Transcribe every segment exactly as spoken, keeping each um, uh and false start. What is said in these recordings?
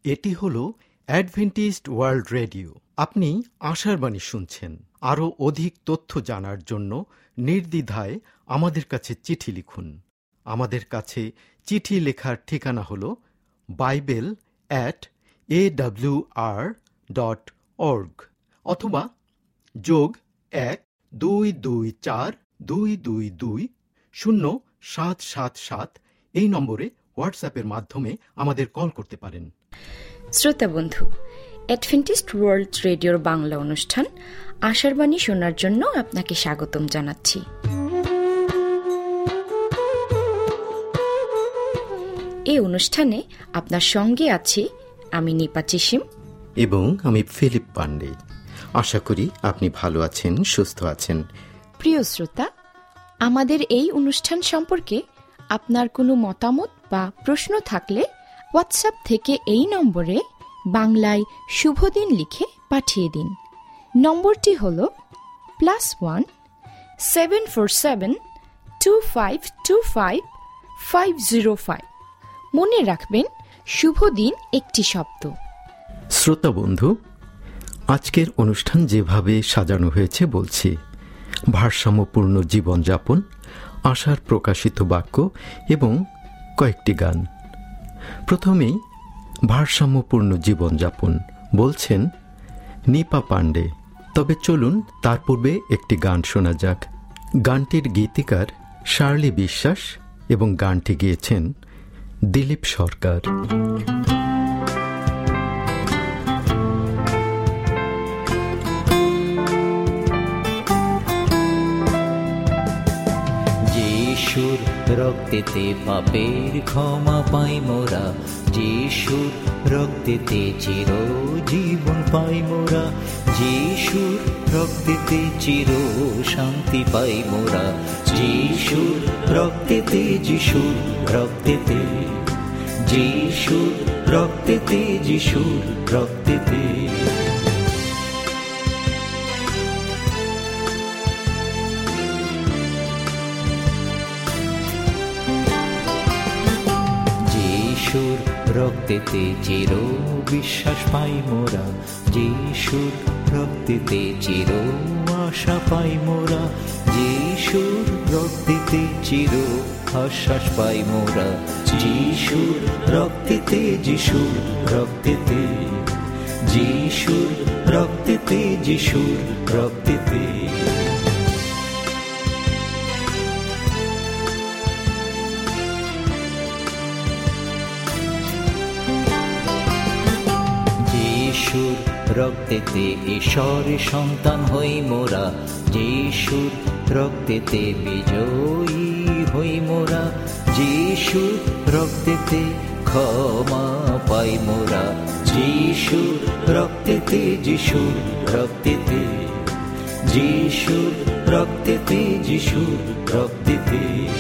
এটি হলো Adventist world radio. আপনি আশার বাণী শুনছেন। আরও অধিক তথ্য জানার জন্য নির্দ্বিধায় আমাদের কাছে চিঠি লিখুন। আমাদের কাছে চিঠি লেখার ঠিকানা হল Bible at A W R dot org অথবা যোগ এক দুই দুই চার দুই দুই দুই শূন্য সাত সাত সাত এই নম্বরে হোয়াটসঅ্যাপের মাধ্যমে আমাদের কল করতে পারেন। শ্রোতা বন্ধু, অ্যাডভেন্টিস্ট ওয়ার্ল্ড রেডিওর বাংলা অনুষ্ঠান আশার বাণী শোনার জন্য আপনাকে স্বাগতম জানাচ্ছি। এই অনুষ্ঠানে আপনার সঙ্গে আছি আমি নিপা চিসিম এবং আমি ফিলিপ পান্ডে। আশা করি আপনি ভালো আছেন, সুস্থ আছেন। প্রিয় শ্রোতা, আমাদের এই অনুষ্ঠান সম্পর্কে আপনার কোনো মতামত বা প্রশ্ন থাকলে হোয়াটসঅ্যাপ থেকে এই নম্বরে বাংলায় শুভদিন লিখে পাঠিয়ে দিন। নম্বরটি হল plus one seven four seven two five two five five zero five. মনে রাখবেন, শুভদিন একটি শব্দ। শ্রোতা বন্ধু, আজকের অনুষ্ঠান যেভাবে সাজানো হয়েছে বলছি, ভারসাম্যপূর্ণ জীবনযাপন, আশার প্রকাশিত বাক্য এবং কয়েকটি গান। প্রথমেই ভারসাম্যপূর্ণ জীবনযাপন বলছেন নিপা পান্ডে। তবে চলুন তার পূর্বে একটি গান শোনা যাক। গানটির গীতিকার শার্লি বিশ্বাস এবং গানটি গেয়েছেন দিলীপ সরকার। যিশুর রক্তেতে পাপের ক্ষমা পাই মোরা, যিশুর রক্তেতে চির জীবন পাই মোরা, যিশুর রক্তেতে চির শান্তি পাই মোরা, যিশুর রক্তেতে, যিশুর রক্তেতে, যিশুর রক্তেতে, যিশুর রক্তেতে। যিশুর রক্তেতে চির বিশ্বাস পাই মোরা, যিশুর রক্তেতে চির আশা পাই মোরা, যিশুর রক্তেতে চির আশ্বাস পাই মোরা, যিশুর রক্তেতে, যিশুর রক্তেতে, যিশুর রক্তেতে, যিশুর রক্তেতে। যিশুর রক্তেতে ঈশ্বরের সন্তান হই মোরা, যিশুর রক্তেতে বিজয়ী হই মোরা, যিশুর রক্তেতে ক্ষমা পাই মোরা, যিশুর রক্তেতে, যিশুর রক্তেতে, যিশুর রক্তেতে, যিশুর রক্তেতে।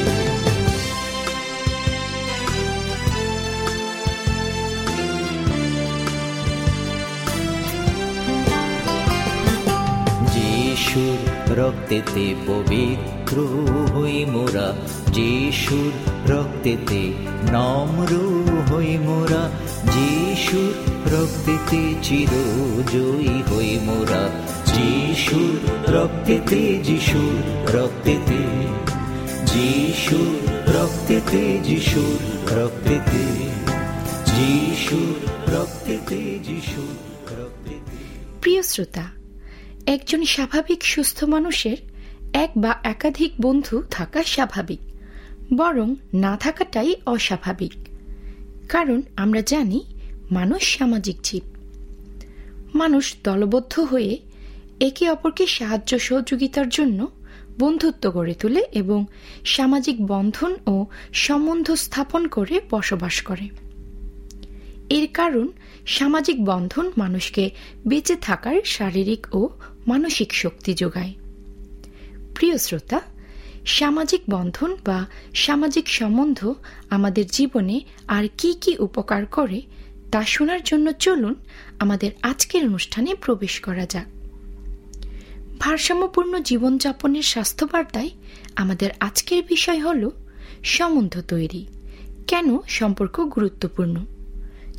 যিশুর রক্তেতে পবিত্র হই মোরা, যিশুর রক্তেতে নম্র হই মোরা, যিশুর রক্তেতে চির জয়ী হই মোরা, যিশুর রক্তেতে, যিশুর রক্তেতে, যিশুর রক্তেতে, যিশুর রক্তেতে, যিশুর রক্তেতে, যিশুর রক্তেতে। প্রিয় শ্রোতা, একজন স্বাভাবিক সুস্থ মানুষের এক বা একাধিক বন্ধু থাকা স্বাভাবিক, বরং না থাকাটাই অস্বাভাবিক। কারণ আমরা জানি মানুষ সামাজিক জীব। মানুষ দলবদ্ধ হয়ে একে অপরকে সাহায্য সহযোগিতার জন্য বন্ধুত্ব গড়ে তোলে এবং সামাজিক বন্ধন ও সম্বন্ধ স্থাপন করে বসবাস করে। এর কারণ সামাজিক বন্ধন মানুষকে বেঁচে থাকার শারীরিক ও মানসিক শক্তি যোগায়। প্রিয় শ্রোতা, সামাজিক বন্ধন বা সামাজিক সম্বন্ধ আমাদের জীবনে আর কি কি উপকার করে তা শোনার জন্য চলুন আমাদের আজকের অনুষ্ঠানে প্রবেশ করা যাক। ভারসাম্যপূর্ণ জীবনযাপনের স্বাস্থ্যবার্তায় আমাদের আজকের বিষয় হল সম্বন্ধ তৈরি। কেন সম্পর্ক গুরুত্বপূর্ণ?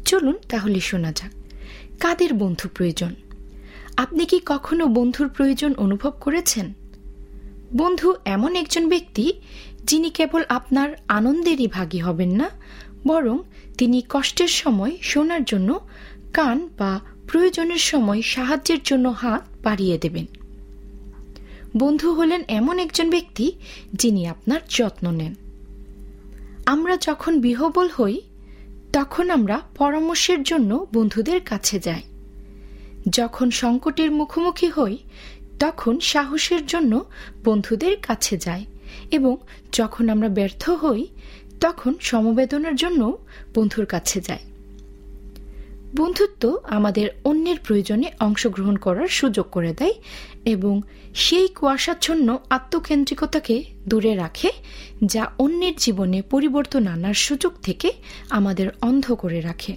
চলুন তাহলে শোনা যাক, কাদের বন্ধু প্রয়োজন। আপনি কি কখনো বন্ধুর প্রয়োজন অনুভব করেছেন? বন্ধু এমন একজন ব্যক্তি যিনি কেবল আপনার আনন্দেরই ভাগী হবেন না, বরং তিনি কষ্টের সময় শোনার জন্য কান বা প্রয়োজনের সময় সাহায্যের জন্য হাত বাড়িয়ে দেবেন। বন্ধু হলেন এমন একজন ব্যক্তি যিনি আপনার যত্ন নেন। আমরা যখন বিহ্বল হই তখন আমরা পরামর্শের জন্য বন্ধুদের কাছে যাই। যখন সংকটের মুখোমুখি হই তখন সাহসের জন্য বন্ধুদের কাছে যাই, এবং যখন আমরা ব্যর্থ হই তখন সমবেদনার জন্য বন্ধুর কাছে যাই। বন্ধুত্ব আমাদের অন্যের প্রয়োজনে অংশগ্রহণ করার সুযোগ করে দেয় এবং সেই কুয়াশাচ্ছন্ন আত্মকেন্দ্রিকতাকে দূরে রাখে যা অন্যের জীবনে পরিবর্তন আনার সুযোগ থেকে আমাদের অন্ধ করে রাখে।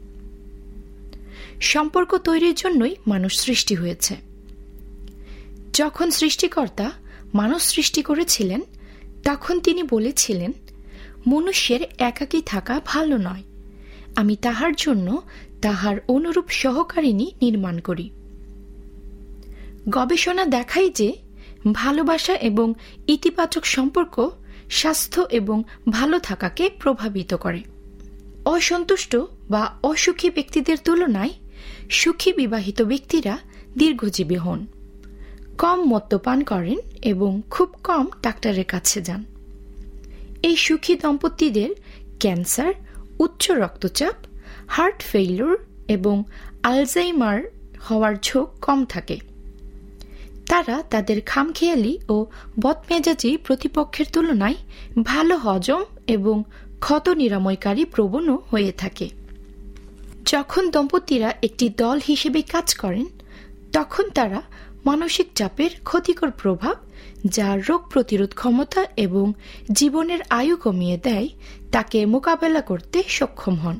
সম্পর্ক তৈরির জন্যই মানুষ সৃষ্টি হয়েছে। যখন সৃষ্টিকর্তা মানুষ সৃষ্টি করেছিলেন তখন তিনি বলেছিলেন, মনুষ্যের একাকী থাকা ভালো নয়, আমি তাহার জন্য তাহার অনুরূপ সহকারিণী নির্মাণ করি। গবেষণা দেখায় যে ভালোবাসা এবং ইতিবাচক সম্পর্ক স্বাস্থ্য এবং ভালো থাকাকে প্রভাবিত করে। অসন্তুষ্ট বা অসুখী ব্যক্তিদের তুলনায় সুখী বিবাহিত ব্যক্তিরা দীর্ঘজীবী হন, কম মদ্যপান করেন এবং খুব কম ডাক্তারের কাছে যান। এই সুখী দম্পতিদের ক্যান্সার, উচ্চ রক্তচাপ, হার্ট ফেইলিউর এবং আলজাইমার হওয়ার ঝোঁক কম থাকে। তারা তাদের খামখেয়ালি ও বদমেজাজি প্রতিপক্ষের তুলনায় ভালো হজম এবং ক্ষত নিরাময়কারী প্রবণও হয়ে থাকে। যখন দম্পতিরা একটি দল হিসেবে কাজ করেন তখন তারা মানসিক চাপের ক্ষতিকর প্রভাব, যা রোগ প্রতিরোধ ক্ষমতা এবং জীবনের আয়ু কমিয়ে দেয়, তাকে মোকাবেলা করতে সক্ষম হন।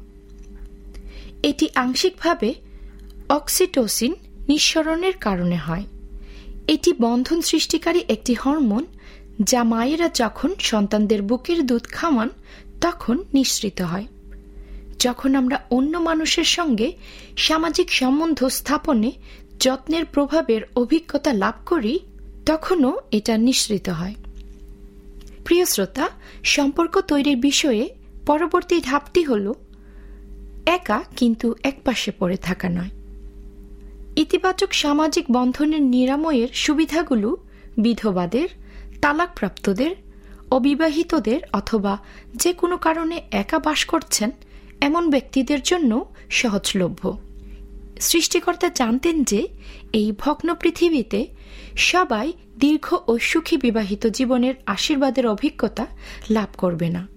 এটি আংশিকভাবে অক্সিটোসিন নিঃসরণের কারণে হয়। এটি বন্ধন সৃষ্টিকারী একটি হরমোন যা মায়েরা যখন সন্তানদের বুকের দুধ খাওয়ান তখন নিঃসৃত হয়। যখন আমরা অন্য মানুষের সঙ্গে সামাজিক সম্বন্ধ স্থাপনে যত্নের প্রভাবের অভিজ্ঞতা লাভ করি তখনও এটা নিঃসৃত হয়। প্রিয় শ্রোতা, সম্পর্ক তৈরির বিষয়ে পরবর্তী ধাপটি হল একা কিন্তু একপাশে পড়ে থাকা নয়। ইতিবাচক সামাজিক বন্ধনের নিরাময়ের সুবিধাগুলো বিধবাদের, তালাকপ্রাপ্তদের, অবিবাহিতদের অথবা যে কোনো কারণে একা বাস করছেন এমন ব্যক্তিদের জন্য সহজলভ্য। সৃষ্টিকর্তা জানতেন যে এই ভগ্ন পৃথিবীতে সবাই দীর্ঘ ও সুখী বিবাহিত জীবনের আশীর্বাদের অভিজ্ঞতা লাভ করবে না।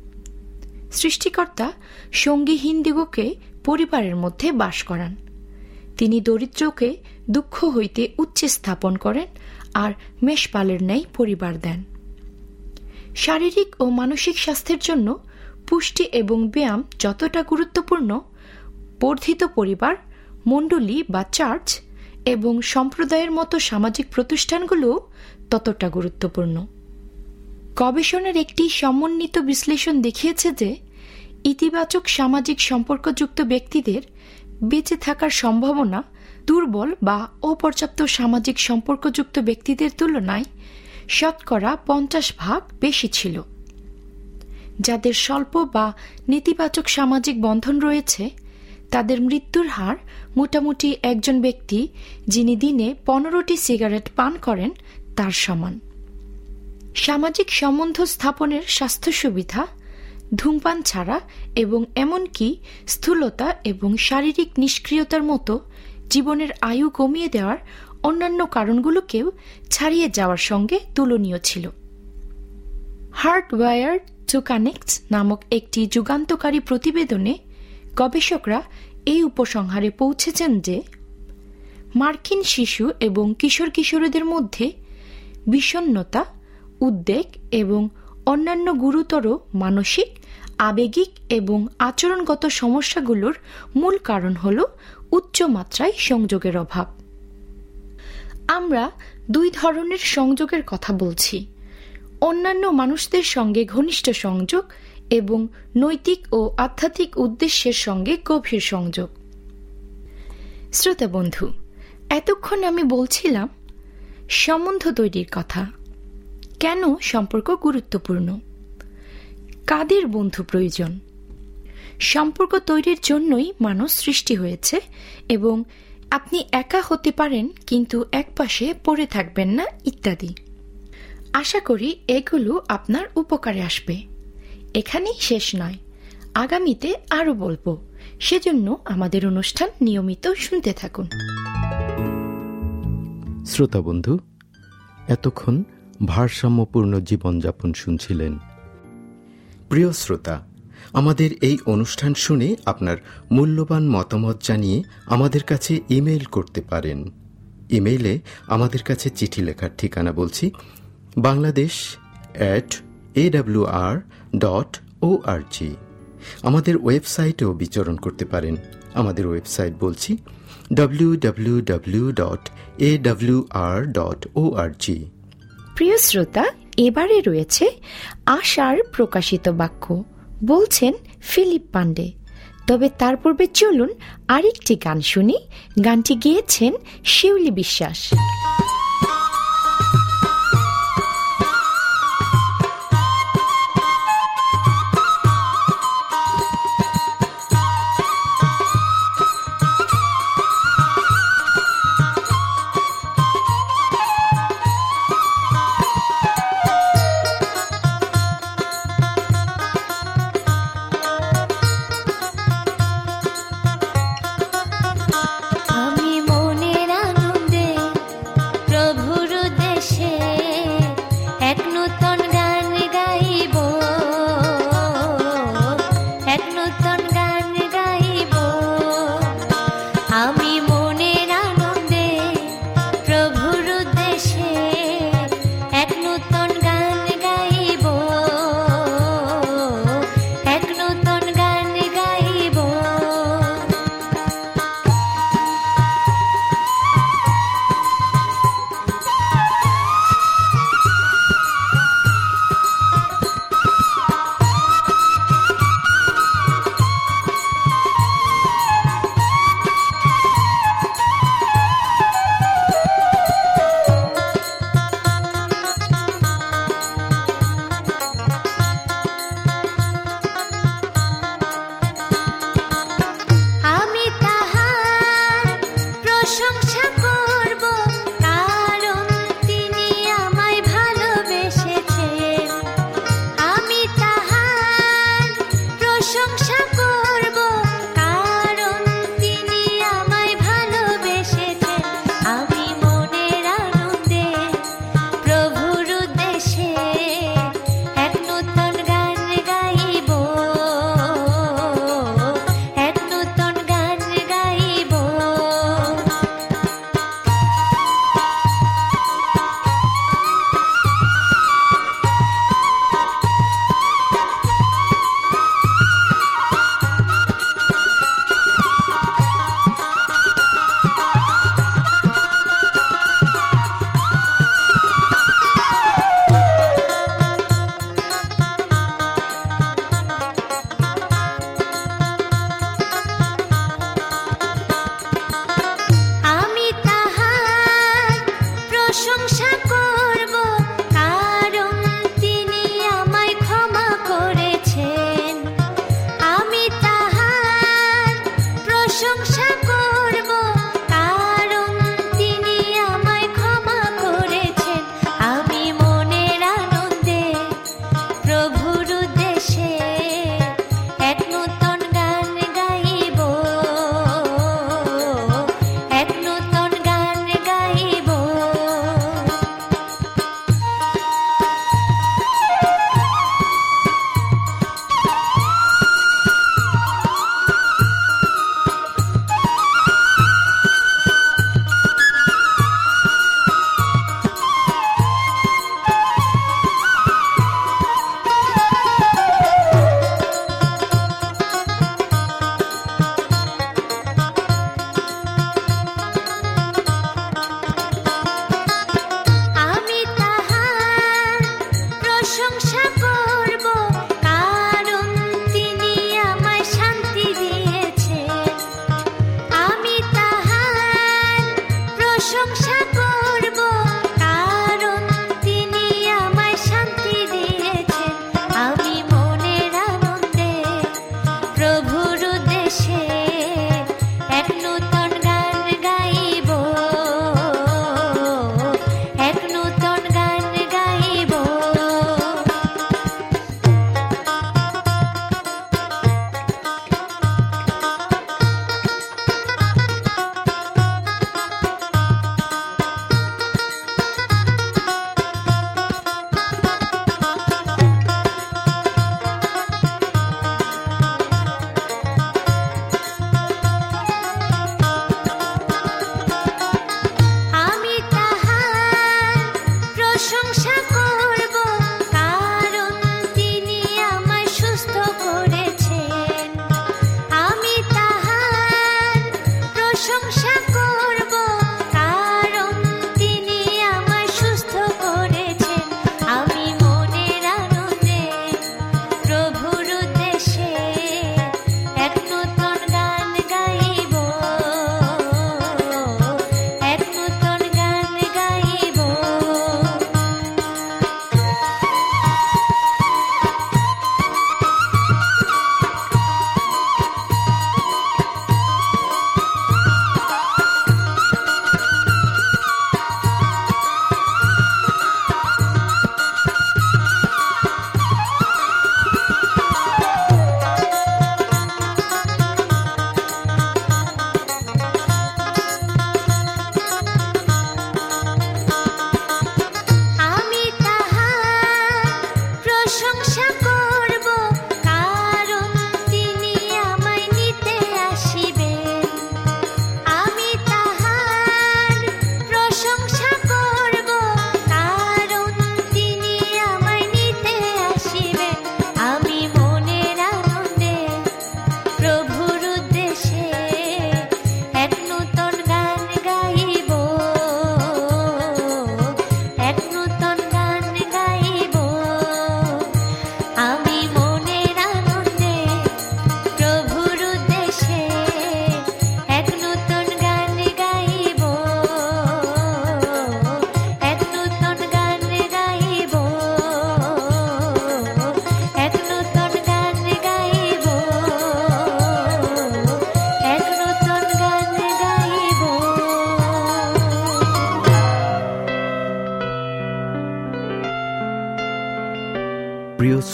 সৃষ্টিকর্তা সঙ্গীহীনদিগকে পরিবারের মধ্যে বাস করান। তিনি দরিদ্রকে দুঃখ হইতে উচ্চে স্থাপন করেন আর মেষপালের ন্যায় পরিবার দেন। শারীরিক ও মানসিক স্বাস্থ্যের জন্য পুষ্টি এবং ব্যায়াম যতটা গুরুত্বপূর্ণ, বর্ধিত পরিবার, মণ্ডলী বা চার্চ এবং সম্প্রদায়ের মতো সামাজিক প্রতিষ্ঠানগুলো ততটা গুরুত্বপূর্ণ। গবেষণার একটি সমন্বিত বিশ্লেষণ দেখিয়েছে যে ইতিবাচক সামাজিক সম্পর্কযুক্ত ব্যক্তিদের বেঁচে থাকার সম্ভাবনা দুর্বল বা অপর্যাপ্ত সামাজিক সম্পর্কযুক্ত ব্যক্তিদের তুলনায় শতকরা পঞ্চাশ ভাগ বেশি ছিল। যাদের স্বল্প বা নেতিবাচক সামাজিক বন্ধন রয়েছে তাদের মৃত্যুর হার মোটামুটি একজন ব্যক্তি যিনি দিনে পনেরোটি সিগারেট পান করেন তার সমান। সামাজিক সম্বন্ধ স্থাপনের স্বাস্থ্য সুবিধা, ধূমপান ছাড়া এবং এমনকি স্থূলতা এবং শারীরিক নিষ্ক্রিয়তার মতো জীবনের আয়ু কমিয়ে দেওয়ার অন্যান্য কারণগুলোকেও ছাড়িয়ে যাওয়ার সঙ্গে তুলনীয় ছিল। হার্ডওয়ায়ার্ড টু কানেক্ট নামক একটি যুগান্তকারী প্রতিবেদনে গবেষকরা এই উপসংহারে পৌঁছেছেন যে মার্কিন শিশু এবং কিশোর কিশোরীদের মধ্যে বিষণ্ণতা, উদ্বেগ এবং অন্যান্য গুরুতর মানসিক, আবেগিক এবং আচরণগত সমস্যাগুলোর মূল কারণ হল উচ্চ মাত্রায় সংযোগের অভাব। আমরা দুই ধরনের সংযোগের কথা বলছি: অন্যান্য মানুষদের সঙ্গে ঘনিষ্ঠ সংযোগ এবং নৈতিক ও আধ্যাত্মিক উদ্দেশ্যের সঙ্গে গভীর সংযোগ। শ্রোতা বন্ধু, এতক্ষণ আমি বলছিলাম সম্বন্ধ তৈরির কথা। কেন সম্পর্ক গুরুত্বপূর্ণ, কাদের বন্ধু প্রয়োজন, সম্পর্ক তৈরির জন্যই মানুষ সৃষ্টি হয়েছে এবং আপনি একা হতে পারেন কিন্তু একপাশে পড়ে থাকবেন না ইত্যাদি। আশা করি এগুলো আপনার উপকারে আসবে। এখানেই শেষ নয়, আগামীতে আরও বলবো। সেজন্য আমাদের অনুষ্ঠান নিয়মিত শুনতে থাকুন। শ্রোতা বন্ধু, এতক্ষণ ভারসাম্যপূর্ণ জীবনযাপন শুনছিলেন। প্রিয় শ্রোতা, আমাদের এই অনুষ্ঠান শুনে আপনার মূল্যবান মতামত জানিয়ে আমাদের কাছে ইমেইল করতে পারেন। ইমেইলে আমাদের কাছে চিঠি লেখার ঠিকানা বলছি, Bangladesh at A W R dot O R G. আমাদের ওয়েবসাইটেও বিচরণ করতে পারেন। আমাদের ওয়েবসাইট বলছি W W W dot A W R dot O R G. প্রিয় শ্রোতা, এবারে রয়েছে আশার প্রকাশিত বাক্য, বলছেন ফিলিপ পান্ডে। তবে তার পূর্বে চলুন আরেকটি গান শুনি। গানটি গেয়েছেন শিউলি বিশ্বাস।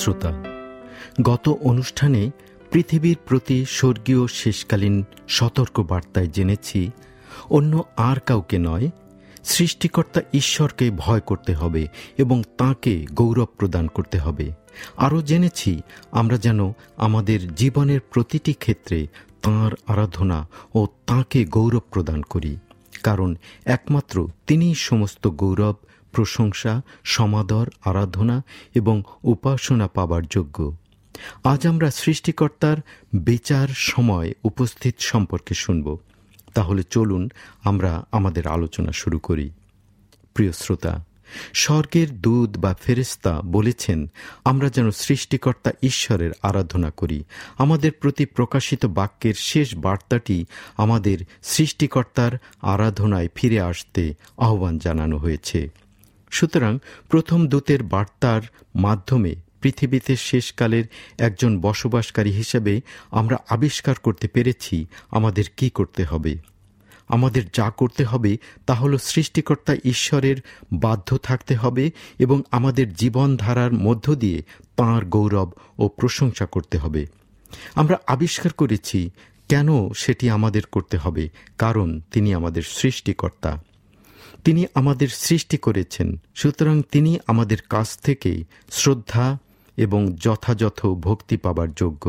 শ্রোতা, গত অনুষ্ঠানে পৃথিবীর প্রতি স্বর্গীয় শেষকালীন সতর্ক বার্তায় জেনেছি অন্য আর কাউকে নয়, সৃষ্টিকর্তা ঈশ্বরকে ভয় করতে হবে এবং তাঁকে গৌরব প্রদান করতে হবে। আরও জেনেছি আমরা যেন আমাদের জীবনের প্রতিটি ক্ষেত্রে তাঁর আরাধনা ও তাঁকে গৌরব প্রদান করি, কারণ একমাত্র তিনিই সমস্ত গৌরব, প্রশংসা, সমাদর, আরাধনা এবং উপাসনা পাবার যোগ্য। আজ আমরা সৃষ্টিকর্তার বিচার সময় উপস্থিত সম্পর্কে শুনব। তাহলে চলুন আমরা আমাদের আলোচনা শুরু করি। প্রিয় শ্রোতা, স্বর্গের দূত বা ফেরেশতা বলেছেন আমরা যেন সৃষ্টিকর্তা ঈশ্বরের আরাধনা করি। আমাদের প্রতি প্রকাশিত বাক্যের শেষ বার্তাটি আমাদের সৃষ্টিকর্তার আরাধনায় ফিরে আসতে আহ্বান জানানো হয়েছে। সুতরাং প্রথম দূতের বার্তার মাধ্যমে পৃথিবীতে শেষকালের একজন বসবাসকারী হিসেবে আমরা আবিষ্কার করতে পেরেছি আমাদের কি করতে হবে। আমাদের যা করতে হবে তা হল সৃষ্টিকর্তা ঈশ্বরের বাধ্য থাকতে হবে এবং আমাদের জীবনধারার মধ্য দিয়ে তাঁর গৌরব ও প্রশংসা করতে হবে। আমরা আবিষ্কার করেছি কেন সেটি আমাদের করতে হবে, কারণ তিনি আমাদের সৃষ্টিকর্তা। তিনি আমাদের সৃষ্টি করেছেন, সুতরাং তিনি আমাদের কাছ থেকে শ্রদ্ধা এবং যথাযথ ভক্তি পাবার যোগ্য।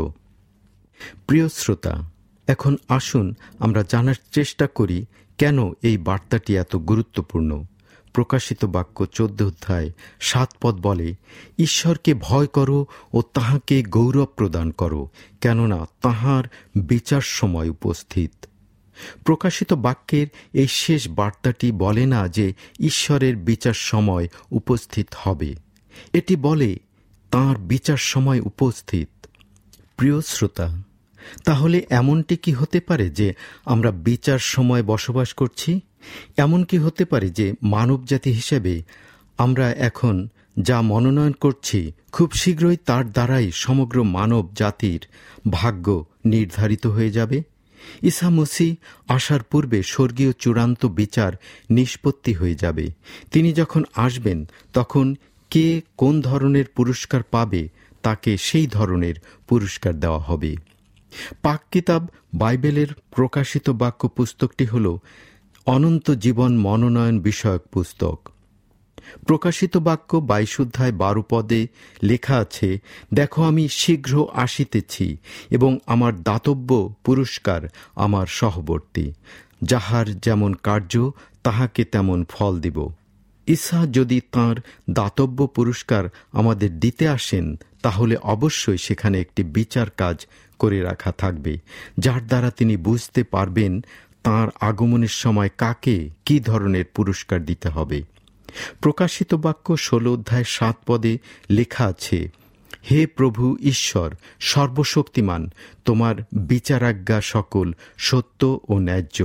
প্রিয় শ্রোতা, এখন আসুন আমরা জানার চেষ্টা করি কেন এই বার্তাটি এত গুরুত্বপূর্ণ। প্রকাশিত বাক্য চোদ্দ অধ্যায় সাত পদ বলে, ঈশ্বরকে ভয় করো ও তাহাকে গৌরব প্রদান করো, কেননা তাহার বিচার সময় উপস্থিত। প্রকাশিত বাক্যের এই শেষ বার্তাটি বলে না যে ঈশ্বরের বিচার সময় উপস্থিত হবে, এটি বলে তাঁর বিচার সময় উপস্থিত। প্রিয় শ্রোতা, তাহলে এমনটি কি হতে পারে যে আমরা বিচার সময় বসবাস করছি? এমন কি হতে পারে যে মানবজাতি হিসেবে আমরা এখন যা মনোনয়ন করছি খুব শীঘ্রই তার দ্বারাই সমগ্র মানব জাতির ভাগ্য নির্ধারিত হয়ে যাবে? ঈসা মসীহ আসার পূর্বে স্বর্গীয় চূড়ান্ত বিচার নিষ্পত্তি হয়ে যাবে। তিনি যখন আসবেন তখন কে কোন ধরনের পুরস্কার পাবে তাকে সেই ধরনের পুরস্কার দেওয়া হবে। পাক কিতাব বাইবেলের প্রকাশিত বাক্য পুস্তকটি হল অনন্ত জীবন মনোনয়ন বিষয়ক পুস্তক। প্রকাশিত বাক্য বাইশ অধ্যায় বারো পদে লেখা আছে, দেখো আমি শীঘ্র আসিতেছি এবং আমার দাতব্য পুরস্কার আমার সহবর্তী, যাহার যেমন কার্য তাহাকে তেমন ফল দিব। ঈসা যদি তাঁর দাতব্য পুরস্কার আমাদের দিতে আসেন তাহলে অবশ্যই সেখানে একটি বিচার কাজ করে রাখা থাকবে, যার দ্বারা তিনি বুঝতে পারবেন তাঁর আগমনের সময় কাকে কি ধরনের পুরস্কার দিতে হবে। প্রকাশিত বাক্য ষোলো অধ্যায় সাত পদে লেখা আছে, হে প্রভু ঈশ্বর সর্বশক্তিমান, তোমার বিচারাজ্ঞা সকল সত্য ও ন্যায্য।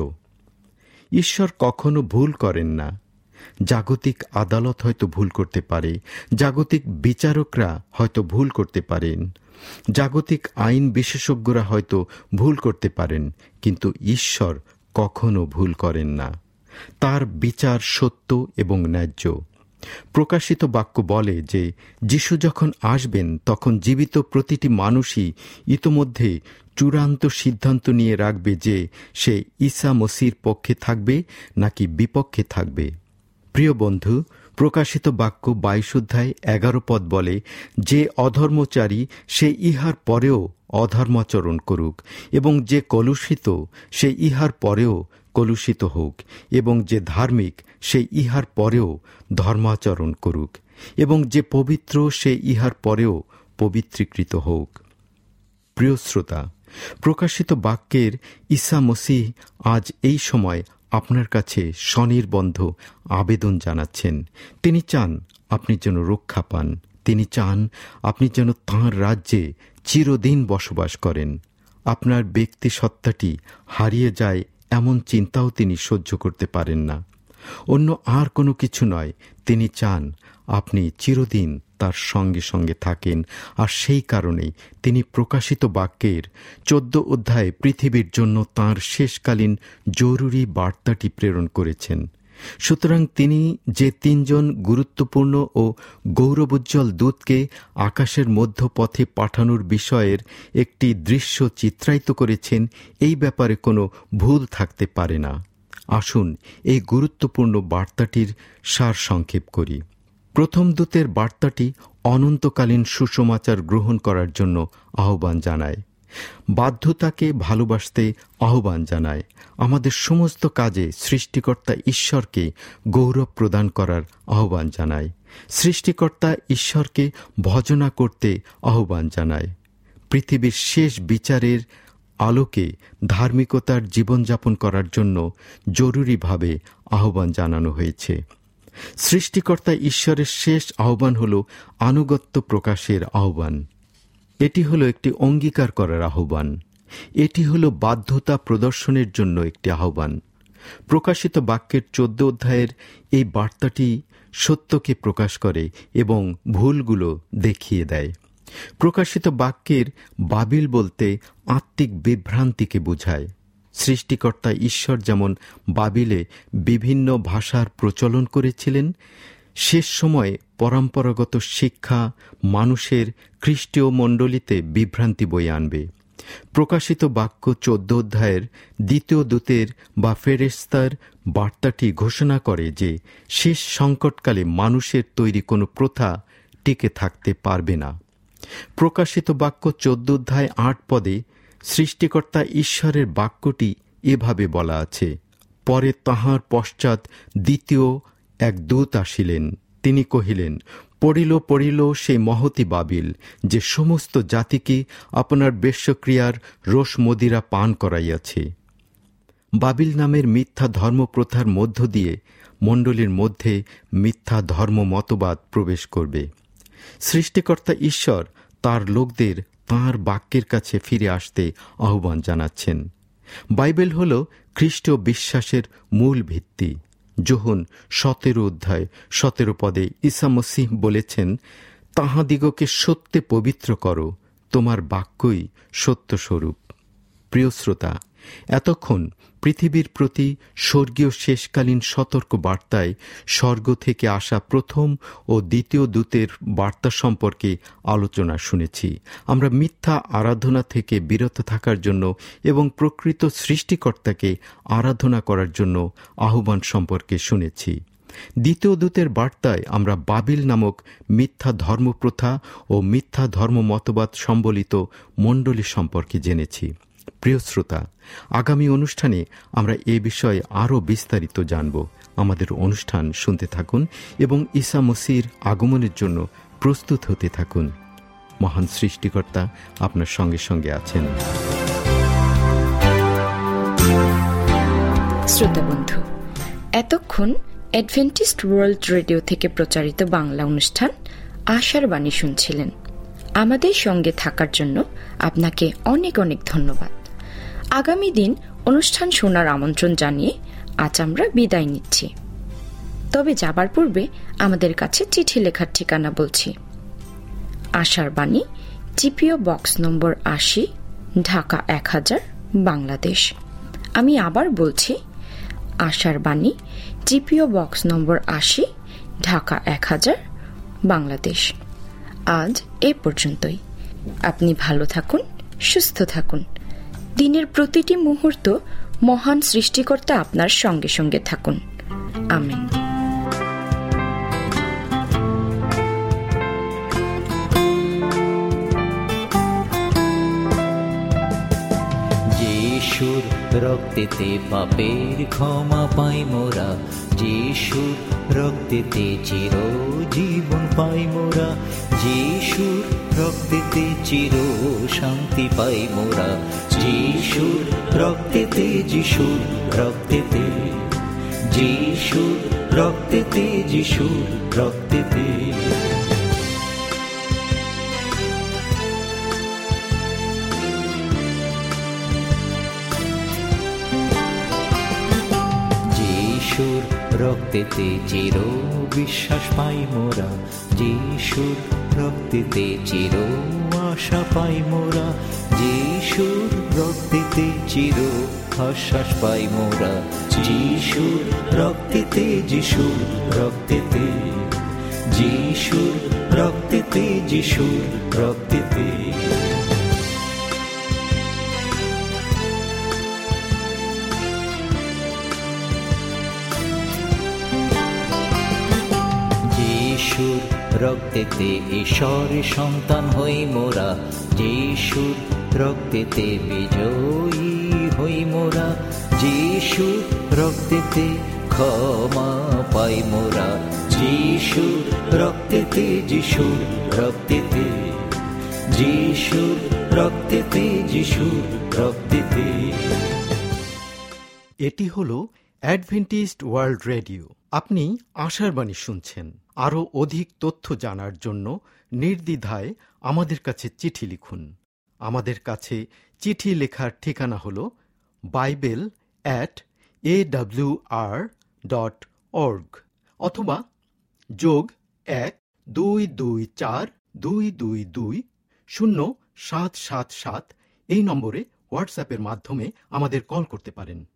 ঈশ্বর কখনো ভুল করেন না। জাগতিক আদালত হয়তো ভুল করতে পারে, জাগতিক বিচারকরা হয়তো ভুল করতে পারেন, জাগতিক আইন বিশেষজ্ঞরা হয়তো ভুল করতে পারেন, কিন্তু ঈশ্বর কখনো ভুল করেন না। তার বিচার সত্য এবং ন্যায্য। প্রকাশিত বাক্য বলে যে যিশু যখন আসবেন তখন জীবিত প্রতিটি মানুষই ইতোমধ্যে চূড়ান্ত সিদ্ধান্ত নিয়ে রাখবে যে সে ঈসা মসীহর পক্ষে থাকবে নাকি বিপক্ষে থাকবে। প্রিয় বন্ধু, প্রকাশিত বাক্য বাইশ অধ্যায় এগারো পদ বলে, যে অধর্মচারী সে ইহার পরেও অধর্মাচরণ করুক, এবং যে কলুষিত সে ইহার পরেও কলুষিত হোক, এবং যে ধার্মিক সে ইহার পরেও ধর্মাচরণ করুক, এবং যে পবিত্র সে ইহার পরেও পবিত্রীকৃত হোক। প্রিয় শ্রোতা, প্রকাশিত বাক্যের ঈসা মসীহ আজ এই সময় আপনার কাছে স্বনির্বন্ধ আবেদন জানাচ্ছেন। তিনি চান আপনি যেন রক্ষা পান, তিনি চান আপনি যেন তাঁর রাজ্যে চিরদিন বসবাস করেন। আপনার ব্যক্তি সত্তাটি হারিয়ে যায় এমন চিন্তাও তিনি সহ্য করতে পারেন না। অন্য আর কোনো কিছু নয়, তিনি চান আপনি চিরদিন তার সঙ্গে সঙ্গে থাকেন। আর সেই কারণেই তিনি প্রকাশিত বাক্যের চোদ্দ অধ্যায়ে পৃথিবীর জন্য তাঁর শেষকালীন জরুরি বার্তাটি প্রেরণ করেছেন। সুতরাং তিনি যে তিনজন গুরুত্বপূর্ণ ও গৌরবোজ্জ্বল দূতকে আকাশের মধ্যপথে পাঠানোর বিষয়ের একটি দৃশ্য চিত্রায়িত করেছেন, এই ব্যাপারে কোনো ভুল থাকতে পারে না। আসুন এই গুরুত্বপূর্ণ বার্তাটির সারসংক্ষেপ করি। প্রথম দূতের বার্তাটি অনন্তকালীন সুসমাচার গ্রহণ করার জন্য আহ্বান জানায়, বাধ্যতাকে ভালোবাসতে আহ্বান জানায়, আমাদের সমস্ত কাজে সৃষ্টিকর্তা ঈশ্বরকে গৌরব প্রদান করার আহ্বান জানায়, সৃষ্টিকর্তা ঈশ্বরকে ভজনা করতে আহ্বান জানায়, পৃথিবীর শেষ বিচারের আলোকে ধার্মিকতার জীবনযাপন করার জন্য জরুরিভাবে আহ্বান জানানো হয়েছে। সৃষ্টিকর্তা ঈশ্বরের শেষ আহ্বান হল আনুগত্য প্রকাশের আহ্বান। এটি হল একটি অঙ্গীকার করার আহ্বান। এটি হল বাধ্যতা প্রদর্শনের জন্য একটি আহ্বান। প্রকাশিত বাক্যের চোদ্দ অধ্যায়ের এই বার্তাটি সত্যকে প্রকাশ করে এবং ভুলগুলো দেখিয়ে দেয়। প্রকাশিত বাক্যের বাবিল বলতে আত্মিক বিভ্রান্তিকে বোঝায়। সৃষ্টিকর্তা ঈশ্বর যেমন বাবিলে বিভিন্ন ভাষার প্রচলন করেছিলেন, শেষ সময়ে পরম্পরাগত শিক্ষা মানুষের খ্রিস্টীয় মণ্ডলীতে বিভ্রান্তি বয়ে আনবে। প্রকাশিত বাক্য চোদ্দ অধ্যায়ের দ্বিতীয় দূতের বা ফেরেশতার বার্তাটি ঘোষণা করে যে শেষ সংকটকালে মানুষের তৈরি কোনো প্রথা টিকে থাকতে পারবে না। প্রকাশিত বাক্য চোদ্দ অধ্যায় আট পদে সৃষ্টিকর্তা ঈশ্বরের বাক্যটি এভাবে বলা আছে, পরে তাহার পশ্চাৎ দ্বিতীয় এক দূত আসিলেন, তিনি কহিলেন, পড়িল পড়িল সেই মহতী বাবিল, যে সমস্ত জাতিকে আপনার বেশ্যক্রিয়ার রস মদিরা পান করাইয়াছে। বাবিল নামের মিথ্যা ধর্মপ্রথার মধ্য দিয়ে মণ্ডলীর মধ্যে মিথ্যা ধর্ম মতবাদ প্রবেশ করবে। সৃষ্টিকর্তা ঈশ্বর তার লোকদের তাঁর বাক্যের কাছে ফিরে আসতে আহ্বান জানাচ্ছেন। বাইবেল হল খ্রিস্টীয় বিশ্বাসের মূল ভিত্তি। যোহন সতেরো অধ্যায় সতেরো পদে ঈসা মসীহ বলেছেন, তাহাদিগকে সত্যে পবিত্র করো, তোমার বাক্যই সত্যস্বরূপ। প্রিয় শ্রোতা, এতক্ষণ পৃথিবীর প্রতি স্বর্গীয় শেষকালীন সতর্ক বার্তায় স্বর্গ থেকে আসা প্রথম ও দ্বিতীয় দূতের বার্তা সম্পর্কে আলোচনা শুনেছি। আমরা মিথ্যা আরাধনা থেকে বিরত থাকার জন্য এবং প্রকৃত সৃষ্টিকর্তাকে আরাধনা করার জন্য আহ্বান সম্পর্কে শুনেছি। দ্বিতীয় দূতের বার্তায় আমরা বাবিল নামক মিথ্যা ধর্মপ্রথা ও মিথ্যা ধর্ম মতবাদ সম্বলিত মণ্ডলী সম্পর্কে জেনেছি। প্রিয় শ্রোতা, আগামী অনুষ্ঠানে আমরা এ বিষয়ে আরও বিস্তারিত জানব। আমাদের অনুষ্ঠান শুনতে থাকুন এবং ঈসা মসীহর আগমনের জন্য প্রস্তুত হতে থাকুন। মহান সৃষ্টিকর্তা আপনার সঙ্গে সঙ্গে আছেন। শ্রোতা বন্ধু, এতক্ষণ অ্যাডভেন্টিস্ট ওয়ার্ল্ড রেডিও থেকে প্রচারিত বাংলা অনুষ্ঠান আশার বাণী শুনছিলেন। আমাদের সঙ্গে থাকার জন্য আপনাকে অনেক অনেক ধন্যবাদ। আগামী দিন অনুষ্ঠান শোনার আমন্ত্রণ জানিয়ে আজ আমরা বিদায় নিচ্ছি। তবে যাবার পূর্বে আমাদের কাছে চিঠি লেখার ঠিকানা বলছি। আশার বাণী, জিপিও বক্স নম্বর আশি, ঢাকা এক হাজার, বাংলাদেশ। আমি আবার বলছি, আশার বাণী, জিপিও বক্স নম্বর আশি, ঢাকা এক হাজার, বাংলাদেশ। আজ এ পর্যন্তই। আপনি ভালো থাকুন, সুস্থ থাকুন। দিনের প্রতিটি মুহূর্ত মহান সৃষ্টিকর্তা আপনার সঙ্গে সঙ্গে থাকুন। আমেন। যিশুর রক্তেতে পাপের ক্ষমা পাই মোরা, যিশুর রক্তেতে চির জীবন পাই মোরা, যিশুর রক্তেতে চির শান্তি পাই মোরা, যিশুর রক্তেতে, যিশুর রক্তেতে, যিশুর রক্তেতে, যিশুর রক্তেতে। যিশুর রক্তেতে চির বিশ্বাস পাই মোরা, যিশুর রক্তেতে চির আশা পাই মোরা, যিশুর রক্তেতে চির আশ্বাস পাই মোরা, যিশুর রক্তেতে, যিশুর রক্তেতে, যিশুর রক্তেতে, যিশুর রক্তেতে। যিশুর রক্তেতে ঈশ্বরের সন্তান হই মোরা, যিশুর রক্তেতে বিজয়ী হই মোরা, যিশুর রক্তেতে ক্ষমা পাই মোরা, যিশুর রক্তেতে, যিশুর রক্তেতে, যিশুর রক্তেতে, যিশুর রক্তেতে। এটি হল অ্যাডভেন্টিস্ট ওয়ার্ল্ড রেডিও। আপনি আশার বাণী শুনছেন। আরও অধিক তথ্য জানার জন্য নির্দ্বিধায় আমাদের কাছে চিঠি লিখুন। আমাদের কাছে চিঠি লেখার ঠিকানা হল Bible at A W R dot org অথবা যোগ এক দুই দুই চার দুই দুই দুই শূন্য সাত সাত সাত এই নম্বরে হোয়াটসঅ্যাপের মাধ্যমে আমাদের কল করতে পারেন।